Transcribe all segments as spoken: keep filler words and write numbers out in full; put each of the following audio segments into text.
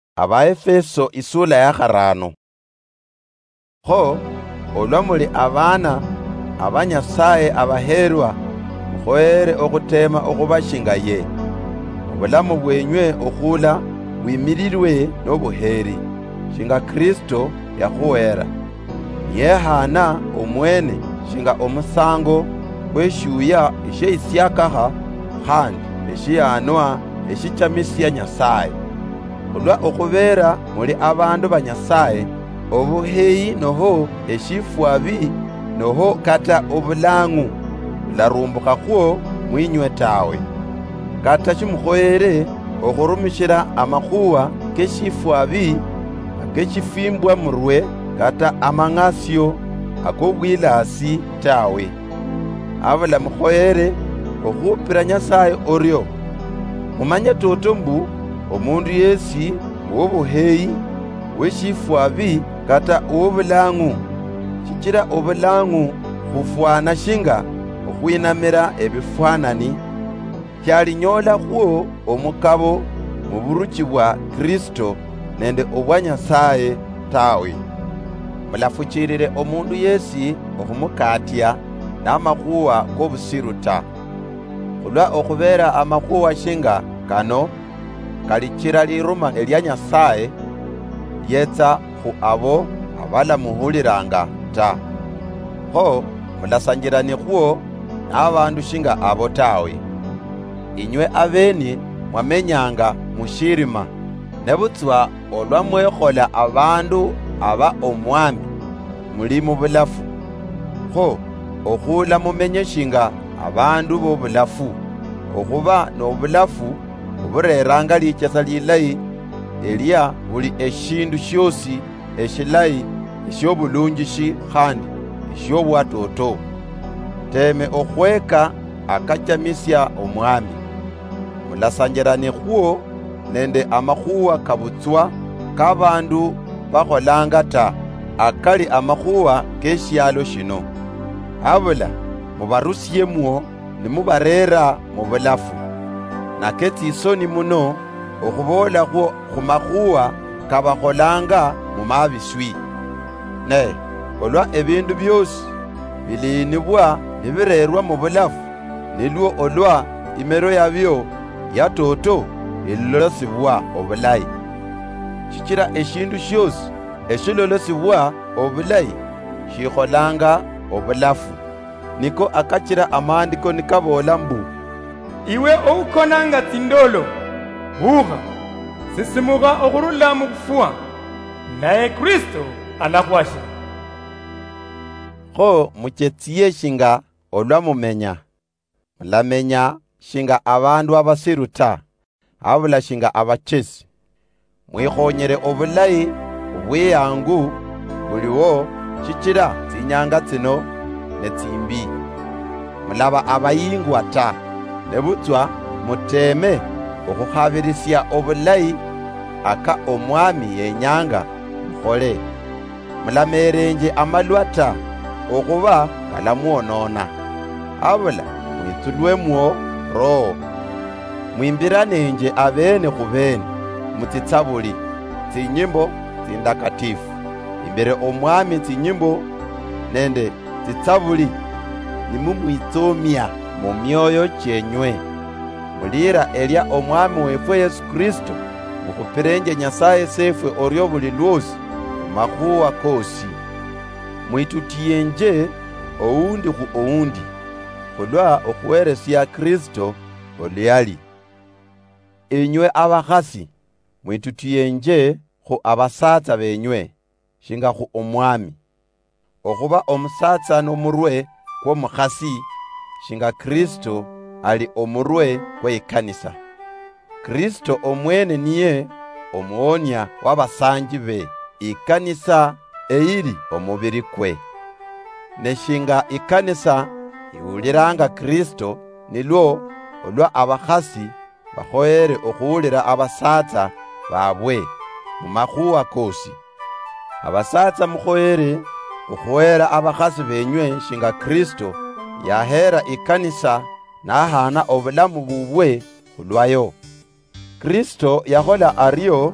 Abaefeso isula ya kharano. Ho olwa muli abana abanyasaye abaherwa mukhoere okutema okubashinga ye. Obulamu bwenywe okhula bwimirirwe n'obuheri shinga Kristo yakhuwera. Yehana omwene shinga omusango kweshuya eshe isyakaha khandi eshiyanwa eshichamisia Nyasaye. Olwa okhubera muli abandu banyasaye obuheyi noho eshifwabi noho kata obulangu larumbuka khwo mwinywe tawe. Kata chimukhoere okhurumishira amakhuwa keshifwabi akechifimbwa murwe kata amang'asyo akobwilasi tawe. Abula mukhoere okhupira Nyasaye oryo. Mumanye toto mbu omundu yesi wobuheyi weshifwabi kata obulangu chichira obulangu khufwana shinga okhwinamira ebifwanani kyalinyola khwo omukabo muburuchi bwa Kristo nende obwa Nyasaye tawe. Mulafuchirire omundu yesi okhumukatya n'amakhuwa k'obusiru ta. Khulwa okhubera amakhuwa shinga kano kalichira liruma elya Nyasaye yetsa khu abo abalamuhuliranga ta. Ho mulasanjirani khwo n'abandu shinga abo tawe. Inywe abeni mwamenyanga mushirima nebutswa olwa mwekhola abandu aba omwami muli mu bulafu. Ho okhula mumenye shinga abandu b'obulafu. Okhuba n'obulafu obureranga lichesa lilayi elya buli eshindu shosi eshilayi esyobulungishi khandi esyobwatoto. Teme okhweka akachamisya omwami. Mulasanjirane khwo nende amakhuwa kabutswa k'abandu bakholanga ta akali amakhuwa keshyalo shino. Abula mubarusyemwo nimubarera mu bulafu. Naketsisoni muno okhubola khwo khumakhuwa kabakholanga mu mabiswi. Ne olwa ebindu byosi bilinibwa nibirerwa mu bulafu nilwo olwa imero yabyo yatoto ilolosibwa obulayi. Chichira eshindu shosi eshilolosibwa obulayi shikholanga obulafu. Niko akachira amandiko nikabola mbu iwe oukonanga tindolo buha sisimuka okhurula mu kufwa naye Kristo alakhwasha. Kho muchetsiye shinga olwa mumenya. Mulamenya shinga abandu abasiru ta abula shinga abachesi. Mwikhonyere obulayi obweyangu buliwo chichira tsinyanga tsino netsimbi. Mulaba abayingwa ta nebutswa muteme okhukhabirisya obulayi aka omwami yenyanga mukhole. Mulamerenje amalwa ta okhuba kalamuonona. Abula mwitsulwemwo roho. Mwimbiranenje abene khubene mutitsabuli tsinyimbo tsindakatifu. Imbere omwami tsinyimbo nende tsitsabuli nimumwitsomya mu myoyo chenywe. Mulira elya omwami wefwe Yesu Kristo mukhupirenje Nyasaye sefwe oryo buli lwosi makhuwa kosi. Mwitutiyenje oundi khu oundi khulwa okhuweresya Kristo olyali. Inywe abakhasi mwitutiyenje khu abasatsa benywe shinga khu omwami. Okhuba omusatsa n'omurwe kw'omukhasi shinga Kristo ali omurwe kw'ekanisa. Kristo omwene niye omuonya w'abasanji be ikanisa eyiri omubiri kwe. Neshinga ikanisa iwuliranga Kristo nilwo olwa abakhasi bakhoere okhuwulira abasatsa babwe mu makhuwa kosi. Abasatsa mukhoere okhuwera abakhasi benywe shinga Kristo yahera ikanisa n'ahana obulamu bubwe khulwayo. Kristo yakhola aryo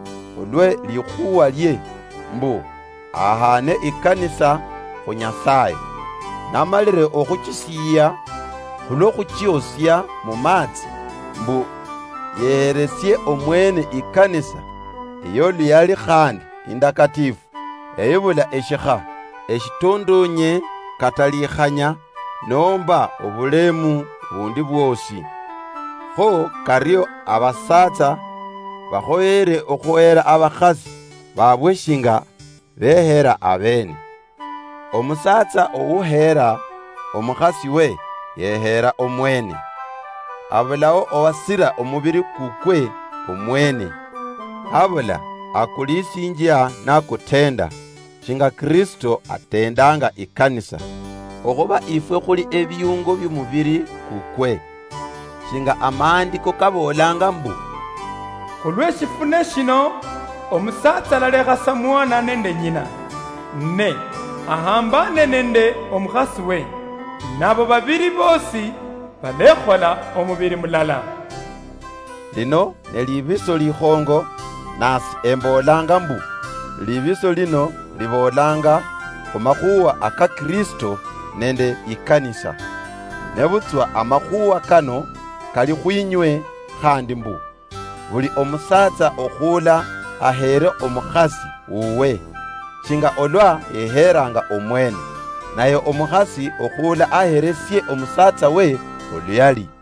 khulwe likhuwa lye mbu ahane ikanisa khu Nyasaye, namalire okhuchisiya khulwo khuchiosya mu matsi mbu yeheresye omwene ikanisa iyo liyali khandi indakatifu eyibula eshikha eshitondonye katalikhanya nomba obulemu bundi bwosi. Kho karyo abasatsa bakhoyere okhuhera abakhasi babwe shinga behera abene. Omusatsa owuhera omukhasi we yehera omwene, abulawo owasira omubiri kukwe omwene, habula akulisinjia nakutenda shinga Kristo atendanga ikanisa, okhuba ifwe khuli ebiyungo by'omubiri kukwe, shinga amandiko kabolanga mbu khulweshifune shino omusatsa lalekha mwana nende nyina, ne ahambane nende omukhasi we, nabo babiri bosi balekhola omubiri mulala. Lino ne libiso likhongo, nasi embolanga mbu libiso lino libolanga khumakhuwa aka Kristo nende ikanisa. Nebutswa amakhuwa kano kali khwinywe khandi mbu buli omusatsa okhula ahere omukhasi uwe shinga olwa yeheranga omwene, naye omukhasi okhula aheresye omusatsa we oluyali.